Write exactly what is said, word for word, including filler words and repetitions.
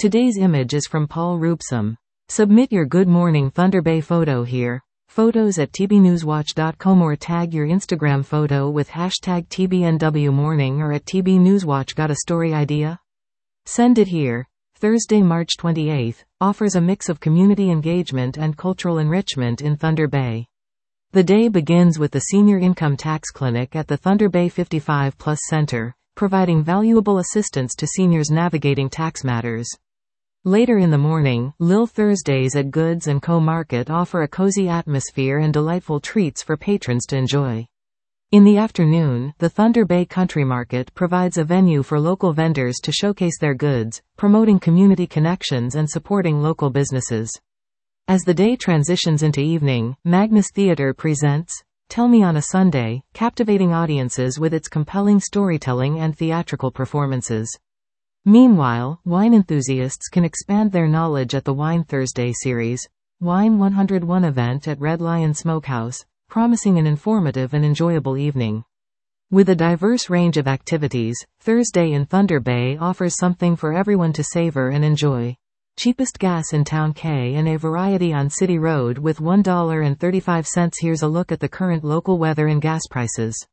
Today's image is from Paul Roobsome. Submit your Good Morning Thunder Bay photo here. Photos at t b newswatch dot com or tag your Instagram photo with hashtag T B N W morning or at T B Newswatch. Got a story idea? Send it here. Thursday, March twenty-eighth, offers a mix of community engagement and cultural enrichment in Thunder Bay. The day begins with the Senior Income Tax Clinic at the Thunder Bay fifty-five plus Center, providing valuable assistance to seniors navigating tax matters. Later in the morning, Lil Thursdays at Goods and Co Market offer a cozy atmosphere and delightful treats for patrons to enjoy. In the afternoon, the Thunder Bay Country Market provides a venue for local vendors to showcase their goods, promoting community connections and supporting local businesses. As the day transitions into evening, Magnus Theatre presents Tell Me on a Sunday, captivating audiences with its compelling storytelling and theatrical performances. Meanwhile, wine enthusiasts can expand their knowledge at the Wine Thursday series, Wine one oh one event at Red Lion Smokehouse, promising an informative and enjoyable evening. With a diverse range of activities, Thursday in Thunder Bay offers something for everyone to savor and enjoy. Cheapest gas in Town K and a variety on City Road with one dollar and thirty-five cents. Here's a look at the current local weather and gas prices.